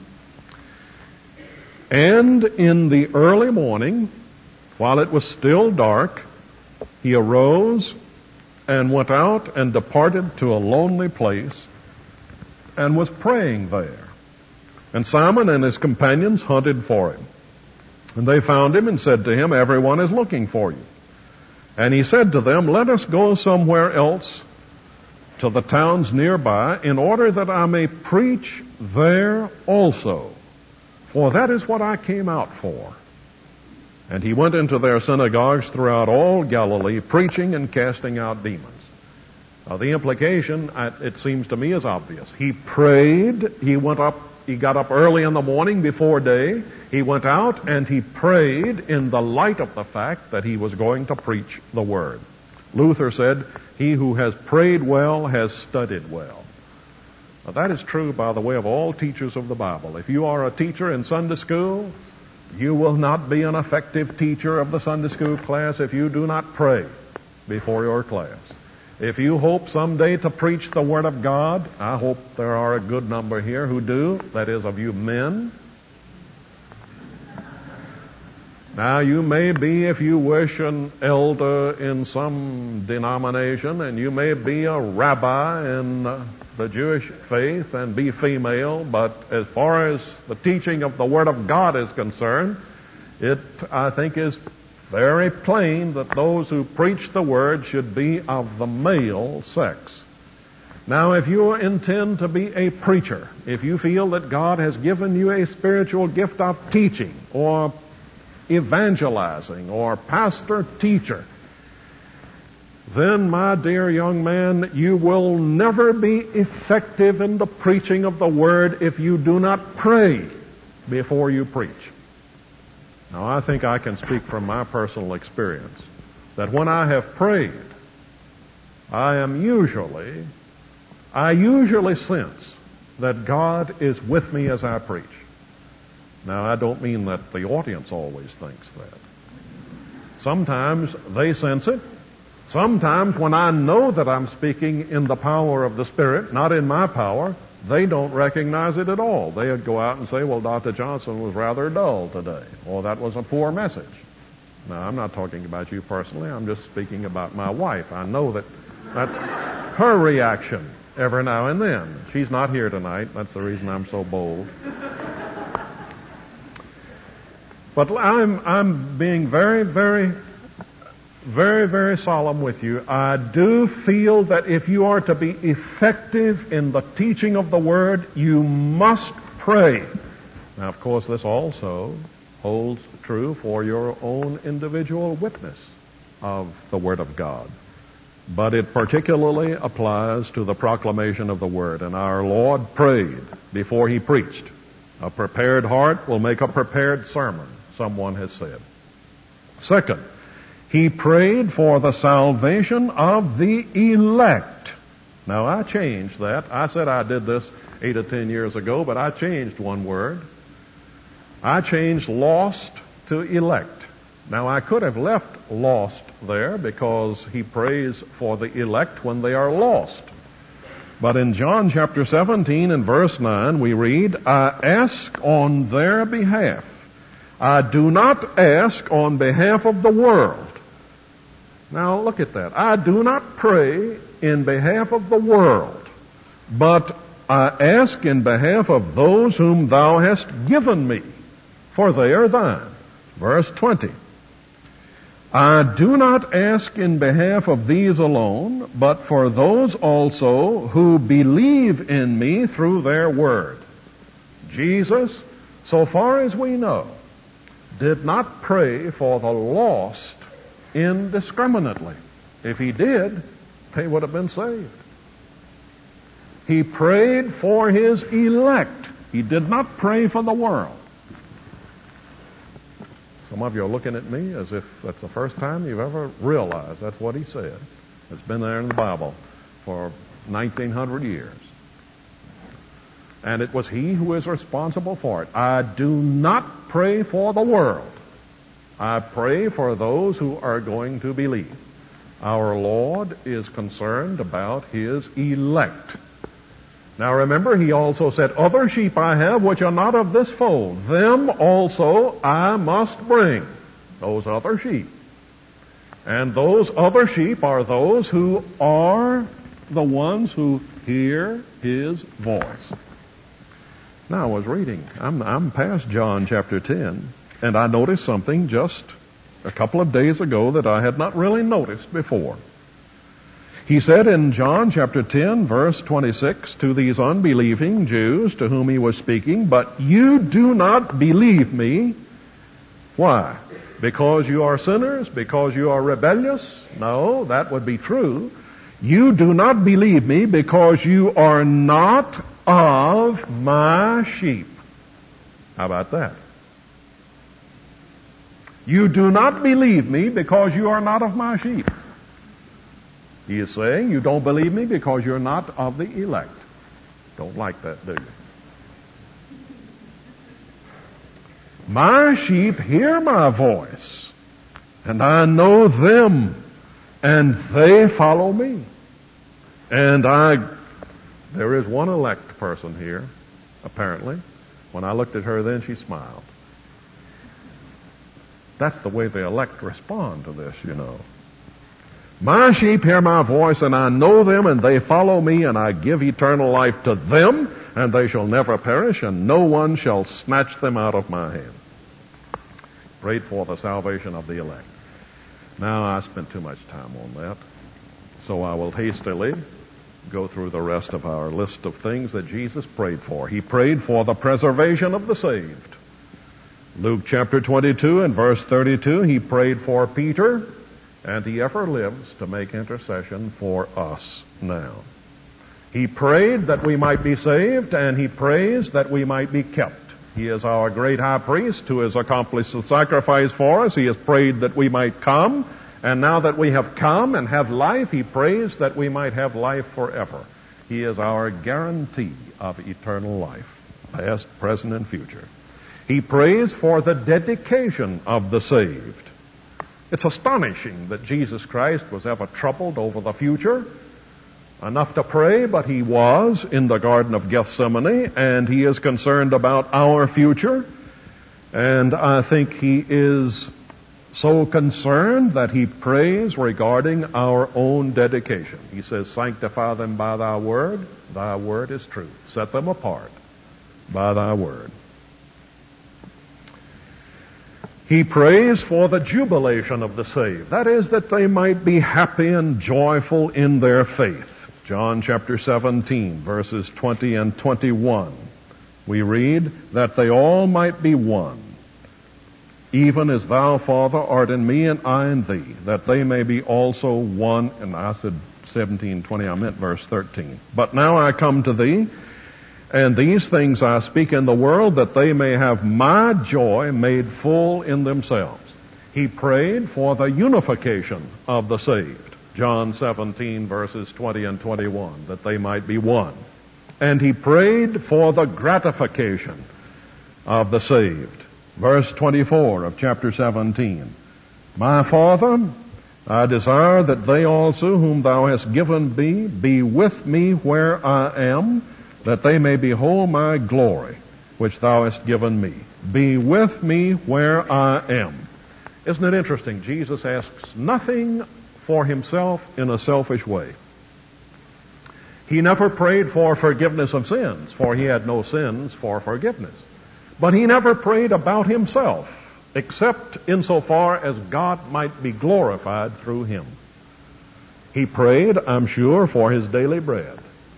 A: And in the early morning, while it was still dark, he arose and went out and departed to a lonely place and was praying there. And Simon and his companions hunted for him. And they found him and said to him, everyone is looking for you. And he said to them, let us go somewhere else to the towns nearby, in order that I may preach there also. For that is what I came out for. And he went into their synagogues throughout all Galilee, preaching and casting out demons. Now, the implication, it seems to me, is obvious. He prayed, he went up, he got up early in the morning before day, he went out and he prayed in the light of the fact that he was going to preach the Word. Luther said, he who has prayed well has studied well. Now, that is true, by the way, of all teachers of the Bible. If you are a teacher in Sunday school, you will not be an effective teacher of the Sunday school class if you do not pray before your class. If you hope someday to preach the Word of God, I hope there are a good number here who do, that is, of you men. Now, you may be, if you wish, an elder in some denomination, and you may be a rabbi in uh, the Jewish faith and be female, but as far as the teaching of the Word of God is concerned, it, I think, is very plain that those who preach the Word should be of the male sex. Now, if you intend to be a preacher, if you feel that God has given you a spiritual gift of teaching or evangelizing or pastor teacher, then, my dear young man, you will never be effective in the preaching of the Word if you do not pray before you preach. Now, I think I can speak from my personal experience that when I have prayed, I am usually, I usually sense that God is with me as I preach. Now, I don't mean that the audience always thinks that. Sometimes they sense it. Sometimes when I know that I'm speaking in the power of the Spirit, not in my power, they don't recognize it at all. They would go out and say, well, Doctor Johnson was rather dull today, or that was a poor message. Now, I'm not talking about you personally. I'm just speaking about my wife. I know that that's her reaction every now and then. She's not here tonight. That's the reason I'm so bold. But I'm, I'm being very, very, very, very solemn with you. I do feel that if you are to be effective in the teaching of the Word, you must pray. Now, of course, this also holds true for your own individual witness of the Word of God. But it particularly applies to the proclamation of the Word. And our Lord prayed before He preached. A prepared heart will make a prepared sermon, someone has said. Second, He prayed for the salvation of the elect. Now, I changed that. I said I did this eight or ten years ago, but I changed one word. I changed lost to elect. Now, I could have left lost there because He prays for the elect when they are lost. But in John chapter seventeen and verse nine, we read, I ask on their behalf. I do not ask on behalf of the world. Now, look at that. I do not pray in behalf of the world, but I ask in behalf of those whom Thou hast given me, for they are Thine. Verse twenty. I do not ask in behalf of these alone, but for those also who believe in me through their word. Jesus, so far as we know, did not pray for the lost indiscriminately. If He did, they would have been saved. He prayed for His elect. He did not pray for the world. Some of you are looking at me as if that's the first time you've ever realized that's what He said. It's been there in the Bible for nineteen hundred years. And it was He who is responsible for it. I do not pray for the world. I pray for those who are going to believe. Our Lord is concerned about His elect. Now remember, He also said, other sheep I have which are not of this fold. Them also I must bring. Those other sheep. And those other sheep are those who are the ones who hear His voice. Now I was reading. I'm, I'm past John chapter ten, and I noticed something just a couple of days ago that I had not really noticed before. He said in John chapter ten, verse twenty-six, to these unbelieving Jews to whom He was speaking, but you do not believe me. Why? Because you are sinners? Because you are rebellious? No, that would be true. You do not believe me because you are not of my sheep. How about that? You do not believe me because you are not of my sheep. He is saying you don't believe me because you're not of the elect. Don't like that, do you? My sheep hear my voice, and I know them, and they follow me. And I, there is one elect person here, apparently. When I looked at her then, she smiled. That's the way the elect respond to this, you know. My sheep hear my voice, and I know them, and they follow me, and I give eternal life to them, and they shall never perish, and no one shall snatch them out of my hand. Prayed for the salvation of the elect. Now, I spent too much time on that, so I will hastily go through the rest of our list of things that Jesus prayed for. He prayed for the preservation of the saved. Luke chapter twenty-two and verse thirty-two, he prayed for Peter, and he ever lives to make intercession for us now. He prayed that we might be saved, and he prays that we might be kept. He is our great high priest who has accomplished the sacrifice for us. He has prayed that we might come, and now that we have come and have life, he prays that we might have life forever. He is our guarantee of eternal life, past, present, and future. He prays for the dedication of the saved. It's astonishing that Jesus Christ was ever troubled over the future. Enough to pray, but he was in the Garden of Gethsemane, and he is concerned about our future. And I think he is so concerned that he prays regarding our own dedication. He says, sanctify them by thy word. Thy word is truth. Set them apart by thy word. He prays for the jubilation of the saved. That is, that they might be happy and joyful in their faith. John chapter seventeen, verses twenty and twenty-one. We read, that they all might be one, even as thou, Father, art in me and I in thee, that they may be also one. And I said seventeen, twenty, I meant verse thirteen. But now I come to thee, and these things I speak in the world, that they may have my joy made full in themselves. He prayed for the unification of the saved. John seventeen, verses twenty and twenty-one, that they might be one. And he prayed for the gratification of the saved. Verse twenty-four of chapter seventeen. My Father, I desire that they also whom thou hast given me be with me where I am, that they may behold my glory, which thou hast given me. Be with me where I am. Isn't it interesting? Jesus asks nothing for himself in a selfish way. He never prayed for forgiveness of sins, for he had no sins for forgiveness. But he never prayed about himself, except insofar as God might be glorified through him. He prayed, I'm sure, for his daily bread.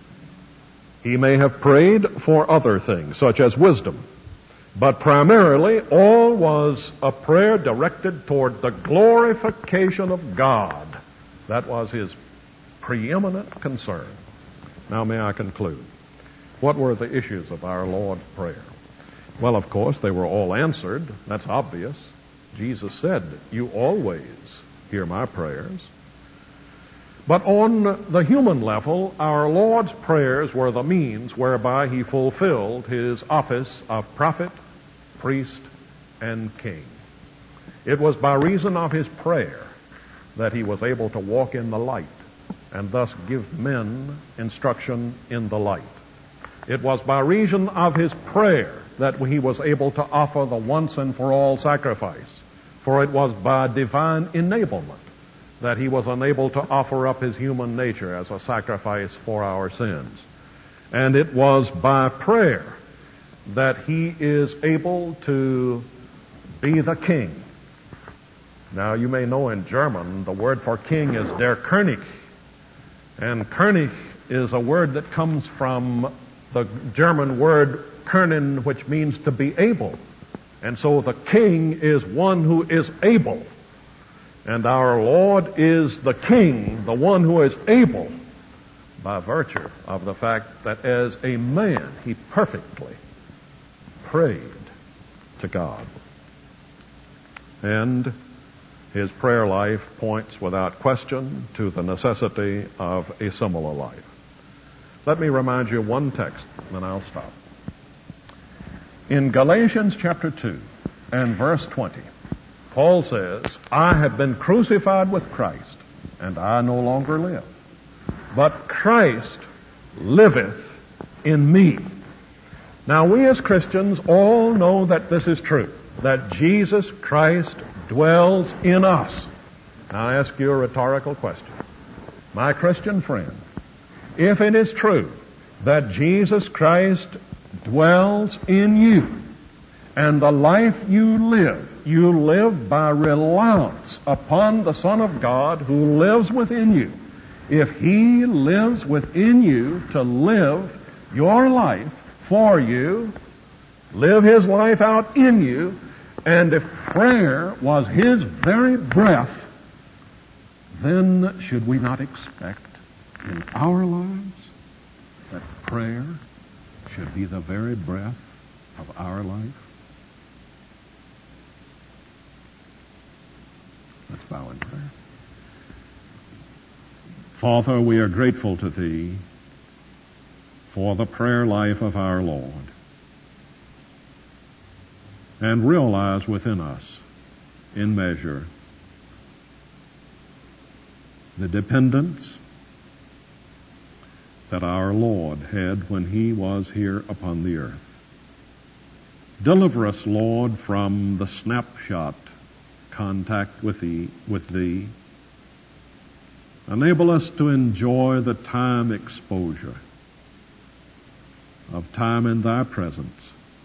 A: He may have prayed for other things, such as wisdom. But primarily, all was a prayer directed toward the glorification of God. That was his preeminent concern. Now may I conclude. What were the issues of our Lord's Prayer? Well, of course, they were all answered. That's obvious. Jesus said, you always hear my prayers. But on the human level, our Lord's prayers were the means whereby he fulfilled his office of prophet, priest, and king. It was by reason of his prayer that he was able to walk in the light and thus give men instruction in the light. It was by reason of his prayer that he was able to offer the once and for all sacrifice, for it was by divine enablement that he was unable to offer up his human nature as a sacrifice for our sins. And it was by prayer that he is able to be the king. Now, you may know in German, the word for king is der König. And König is a word that comes from the German word können, which means to be able. And so the king is one who is able. And our Lord is the king, the one who is able, by virtue of the fact that as a man, he perfectly prayed to God. And his prayer life points without question to the necessity of a similar life. Let me remind you of one text, then I'll stop. In Galatians chapter two and verse twenty, Paul says, I have been crucified with Christ, and I no longer live, but Christ liveth in me. Now, we as Christians all know that this is true, that Jesus Christ dwells in us. Now I ask you a rhetorical question. My Christian friend, if it is true that Jesus Christ dwells in you, and the life you live, you live by reliance upon the Son of God who lives within you. If He lives within you to live your life for you, live His life out in you, and if prayer was His very breath, then should we not expect in our lives that prayer should be the very breath of our life? Let's bow in prayer. Father, we are grateful to Thee for the prayer life of our Lord, and realize within us, in measure, the dependence that our Lord had when He was here upon the earth. Deliver us, Lord, from the snapshot contact with Thee, with Thee. Enable us to enjoy the time exposure of time in Thy presence,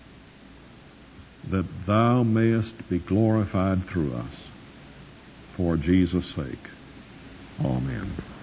A: that Thou mayest be glorified through us. For Jesus' sake. Amen.